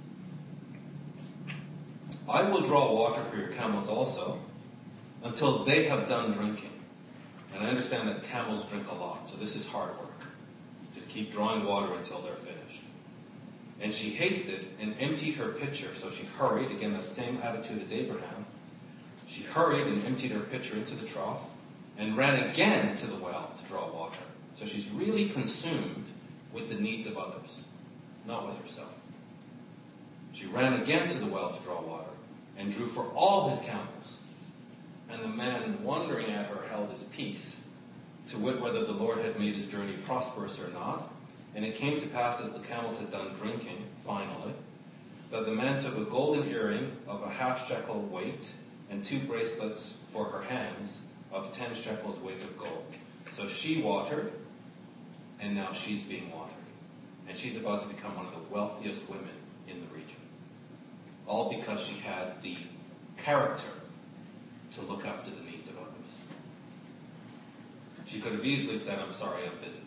"I will draw water for your camels also, until they have done drinking." And I understand that camels drink a lot, so this is hard work. Just keep drawing water until they're finished. And she hasted and emptied her pitcher, so she hurried, again that same attitude as Abraham. She hurried and emptied her pitcher into the trough, and ran again to the well to draw water. So she's really consumed with the needs of others, not with herself. She ran again to the well to draw water, and drew for all his camels. And the man, wondering at her, held his peace, to wit whether the Lord had made his journey prosperous or not. And it came to pass, as the camels had done drinking, finally, that the man took a golden earring of a half shekel weight, and two bracelets for her hands of ten shekels weight of gold. So she watered, and now she's being watered. And she's about to become one of the wealthiest women in the region. All because she had the character to look after the needs of others. She could have easily said, "I'm sorry, I'm busy."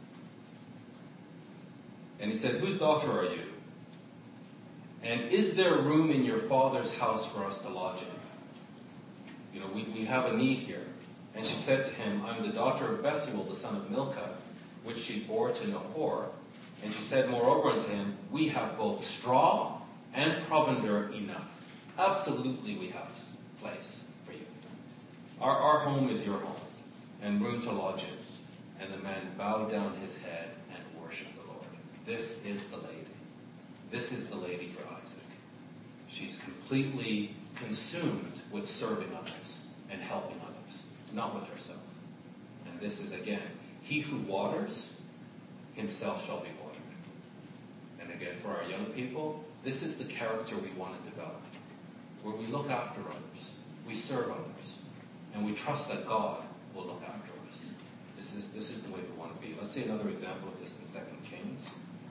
And he said, "Whose daughter are you? And is there room in your father's house for us to lodge in? You know, we, we have a need here." And she said to him, "I'm the daughter of Bethuel, the son of Milcah, which she bore to Nahor." And she said moreover unto him, "We have both straw and provender enough. Absolutely we have place for you. Our, our home is your home, and room to lodge in." And the man bowed down his head and worshipped the Lord. This is the lady. This is the lady for Isaac. She's completely consumed with serving others and helping others, not with herself. And this is, again, he who waters, himself shall be watered. And again, for our young people, this is the character we want to develop, where we look after others, we serve others, and we trust that God will look after us. This is, this is the way we want to be. Let's see another example of this in Second Kings.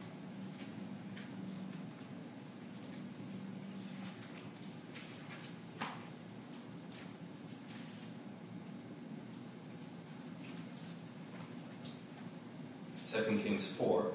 Second Kings four.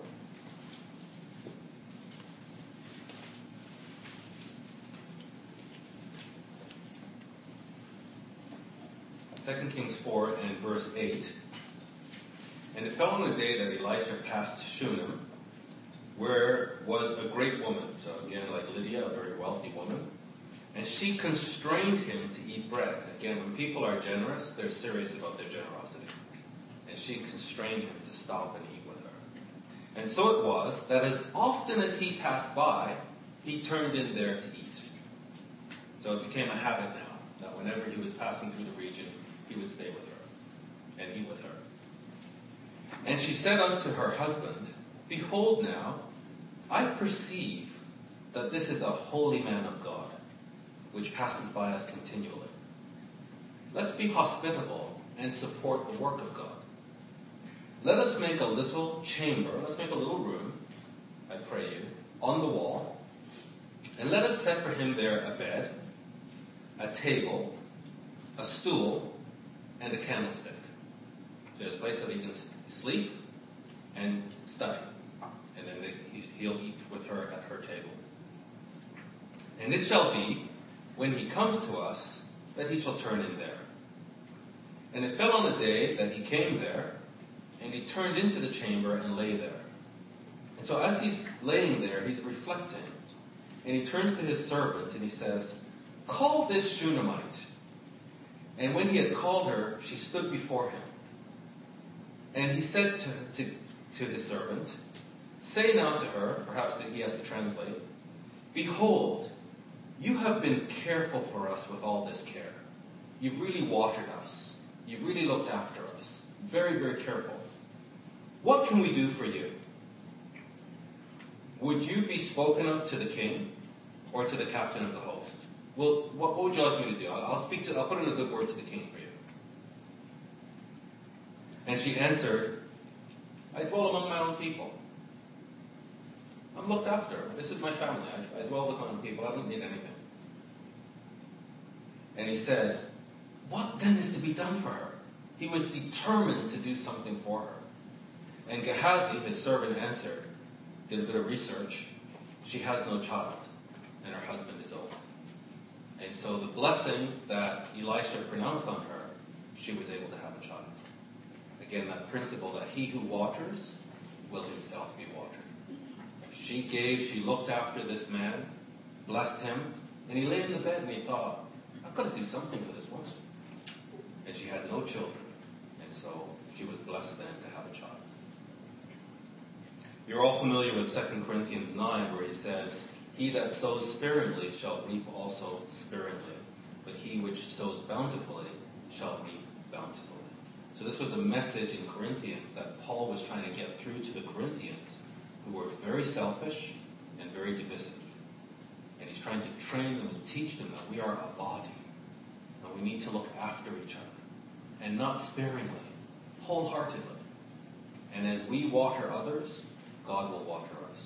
Second Kings four and verse eight. And it fell on the day that Elisha passed Shunem, where was a great woman. So again, like Lydia, a very wealthy woman. And she constrained him to eat bread. Again, when people are generous, they're serious about their generosity. And she constrained him to stop and eat with her. And so it was that as often as he passed by, he turned in there to eat. So it became a habit now, that whenever he was passing through the region, he would stay with her and eat with her. And she said unto her husband, Behold now, I perceive that this is a holy man of God, which passes by us continually. Let's be hospitable and support the work of God. Let us make a little chamber, let's make a little room, I pray you, on the wall, and let us set for him there a bed, a table, a stool, and a candlestick. So there's a place that he can sleep and study. And then he'll eat with her at her table. And it shall be, when he comes to us, that he shall turn in there. And it fell on the day that he came there, and he turned into the chamber and lay there. And so as he's laying there, he's reflecting. And he turns to his servant and he says, Call this Shunammite. And when he had called her, she stood before him. And he said to, to, to his servant, Say now to her, perhaps that he has to translate, Behold, you have been careful for us with all this care. You've really watered us. You've really looked after us. Very, very careful. What can we do for you? Would you be spoken of to the king or to the captain of the host? Well, what, what would you like me to do? I'll speak to, I'll put in a good word to the king for you. And she answered, I dwell among my own people. I'm looked after. This is my family. I, I dwell with my own people. I don't need anything. And he said, What then is to be done for her? He was determined to do something for her. And Gehazi, his servant, answered, did a bit of research. She has no child, and her husband is old. And so the blessing that Elisha pronounced on her, she was able to have a child. Again, that principle that he who waters will himself be watered. She gave, she looked after this man, blessed him, and he lay in the bed and he thought, I've got to do something for this woman. And she had no children, and so she was blessed then to have a child. You're all familiar with Second Corinthians nine, where he says, He that sows sparingly shall reap also sparingly, but he which sows bountifully shall reap bountifully. So this was a message in Corinthians that Paul was trying to get through to the Corinthians, who were very selfish and very divisive. And he's trying to train them and teach them that we are a body, and we need to look after each other, and not sparingly, wholeheartedly. And as we water others, God will water us.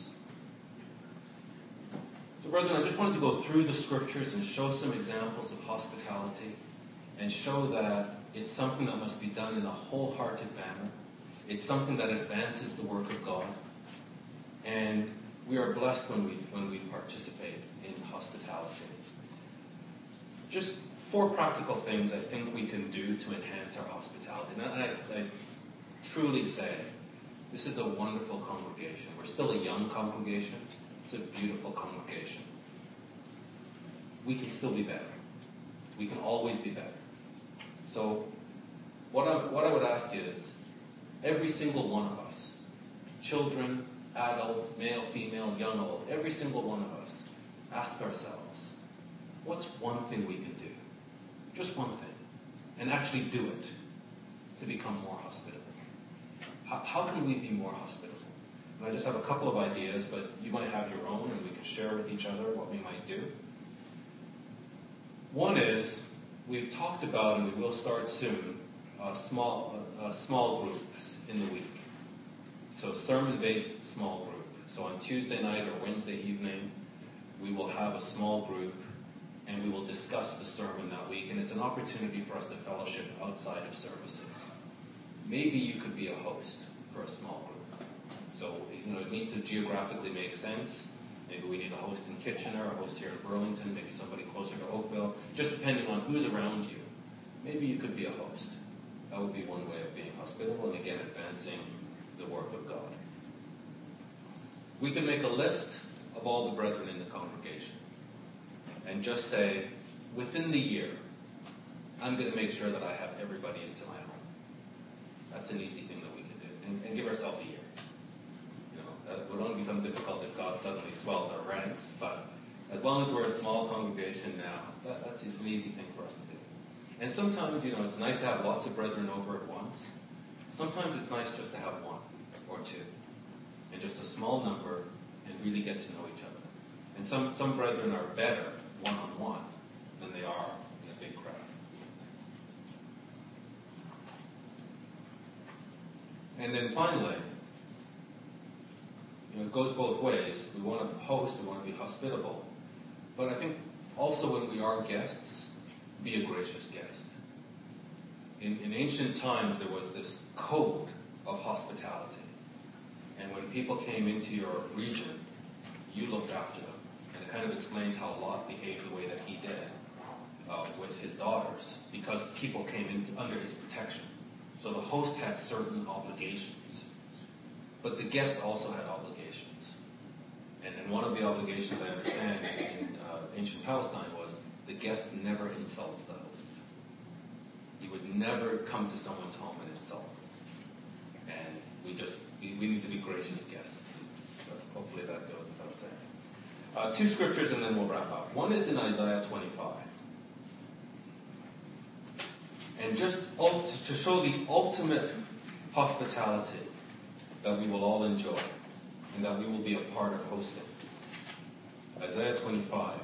So brethren, I just wanted to go through the scriptures and show some examples of hospitality, and show that it's something that must be done in a wholehearted manner. It's something that advances the work of God. And we are blessed when we when we participate in hospitality. Just four practical things I think we can do to enhance our hospitality. And I, I truly say, this is a wonderful congregation. We're still a young congregation. It's a beautiful congregation. We can still be better. We can always be better. So what I, what I would ask is, every single one of us, children, adults, male, female, young, old, every single one of us, ask ourselves, what's one thing we can do? Just one thing. And actually do it to become more hospitable. How, how can we be more hospitable? And I just have a couple of ideas, but you might have your own, and we can share with each other what we might do. One is, we've talked about, and we will start soon, uh, small, uh, uh, small groups in the week. So sermon-based small group. So on Tuesday night or Wednesday evening, we will have a small group, and we will discuss the sermon that week. And it's an opportunity for us to fellowship outside of services. Maybe you could be a host for a small group. So, you know, it needs to geographically make sense. Maybe we need a host in Kitchener, a host here in Burlington, maybe somebody closer to Oakville, just depending on who's around you. Maybe you could be a host. That would be one way of being hospitable and, again, advancing the work of God. We can make a list of all the brethren in the congregation and just say, within the year, I'm going to make sure that I have everybody into my home. That's an easy thing that we can do. And, and give ourselves a year. You know, that would only become difficult if God suddenly swells our ranks, but as long as we're a small congregation now, that, that's an easy thing for us to do. And sometimes, you know, it's nice to have lots of brethren over at once. Sometimes it's nice just to have one or two, and just a small number, and really get to know each other. And some, some brethren are better one-on-one than they are in a big crowd. And then finally, you know, it goes both ways. We want to host, we want to be hospitable. But I think also when we are guests, be a gracious guest. In, in ancient times, there was this code of hospitality. And when people came into your region, you looked after them. And it kind of explains how Lot behaved the way that he did uh, with his daughters, because people came in under his protection. So the host had certain obligations. But the guest also had obligations. And, and one of the obligations I understand in uh, ancient Palestine was the guest never insults the host. You would never come to someone's home and insult them. And we just, we, we need to be gracious guests. So hopefully that goes without saying. Uh, two scriptures and then we'll wrap up. One is in Isaiah twenty-five. And just to show the ultimate hospitality that we will all enjoy and that we will be a part of hosting. Isaiah twenty-five.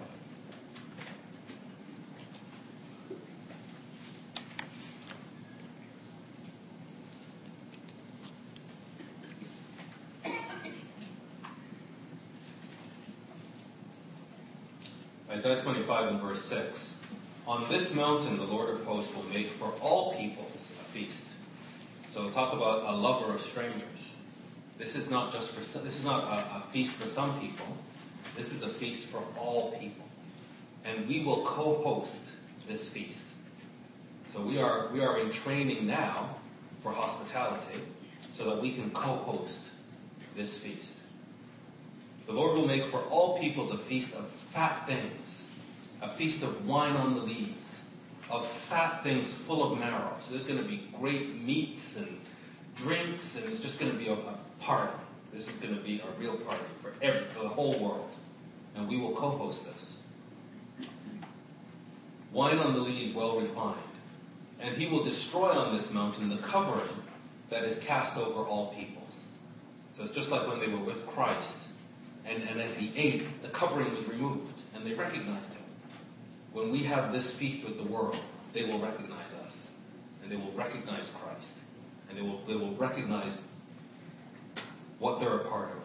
Isaiah twenty-five and verse six. On this mountain the Lord of hosts will make for all peoples a feast. So talk about a lover of strangers. This is not just for this is not a, a feast for some people. This is a feast for all people. And we will co-host this feast. So we are we are in training now for hospitality so that we can co-host this feast. The Lord will make for all peoples a feast of fat things, a feast of wine on the lees, of fat things full of marrow. So there's going to be great meats and drinks, and it's just going to be a, a party. This is going to be a real party for, every, for the whole world. And we will co-host this. Wine on the lees well refined. And he will destroy on this mountain the covering that is cast over all peoples. So it's just like when they were with Christ. And, and as he ate, the covering was removed, and they recognized him. When we have this feast with the world, they will recognize us, and they will recognize Christ, and they will, they will recognize what they're a part of.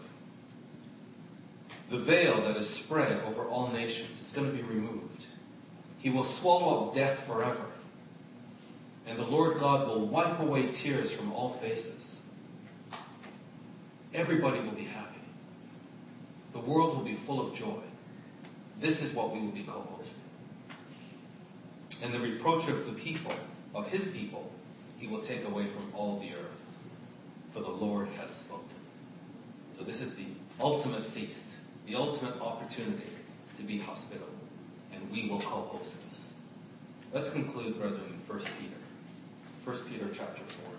The veil that is spread over all nations is going to be removed. He will swallow up death forever, and the Lord God will wipe away tears from all faces. Everybody will be happy. The world will be full of joy. This is what we will be co-hosting. And the reproach of the people, of his people, he will take away from all the earth. For the Lord has spoken. So this is the ultimate feast, the ultimate opportunity to be hospitable. And we will co-host this. Let's conclude, brethren, in First Peter. First Peter chapter four.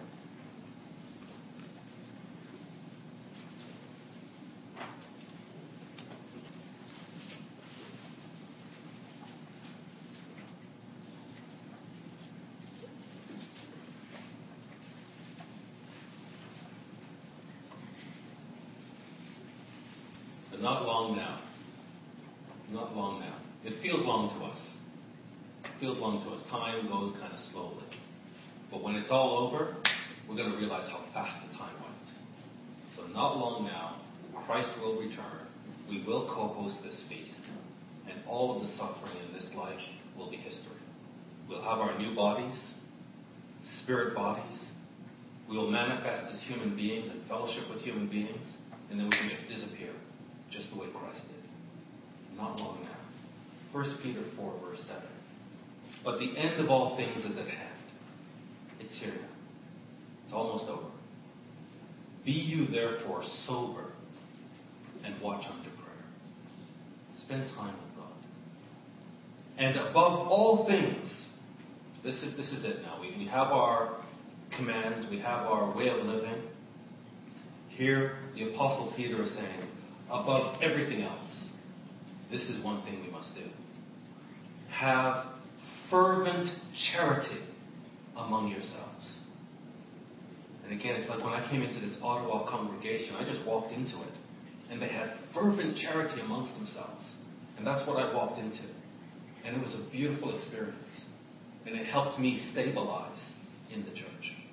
but not long now. Not long now. It feels long to us. It feels long to us. Time goes kind of slowly. But when it's all over, we're going to realize how fast the time went. So not long now, Christ will return. We will co-host this feast. And all of the suffering in this life will be history. We'll have our new bodies, spirit bodies. We will manifest as human beings and fellowship with human beings. And then we can just disappear, just the way Christ did. Not long now. First Peter four, verse seven. But the end of all things is at hand. It's here now. It's almost over. Be you therefore sober and watch unto prayer. Spend time with God. And above all things, this is this is it now. We, we have our commands, we have our way of living. Here, the Apostle Peter is saying, above everything else, this is one thing we must do. Have fervent charity among yourselves. And again, it's like when I came into this Ottawa congregation, I just walked into it. And they had fervent charity amongst themselves. And that's what I walked into. And it was a beautiful experience. And it helped me stabilize in the church.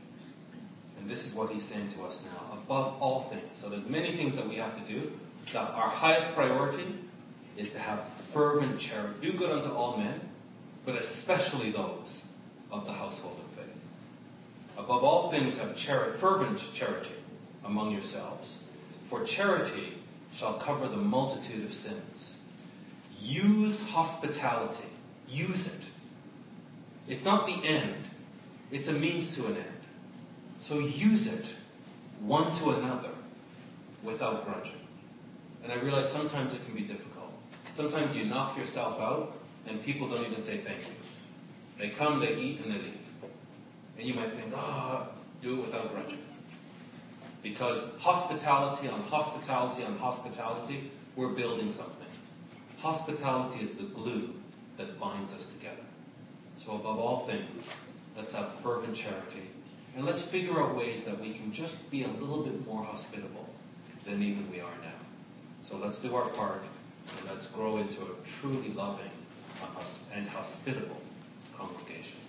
And this is what he's saying to us now. Above all things. So there's many things that we have to do. That our highest priority is to have fervent charity. Do good unto all men, but especially those of the household of faith. Above all things, have chari- fervent charity among yourselves. For charity shall cover the multitude of sins. Use hospitality. Use it. It's not the end. It's a means to an end. So use it one to another without grudging. And I realize sometimes it can be difficult. Sometimes you knock yourself out and people don't even say thank you. They come, they eat, and they leave. And you might think, ah, oh, do it without grudging. Because hospitality on hospitality on hospitality, we're building something. Hospitality is the glue that binds us together. So above all things, let's have fervent charity. And let's figure out ways that we can just be a little bit more hospitable than even we are now. So let's do our part, and let's grow into a truly loving and hospitable congregation.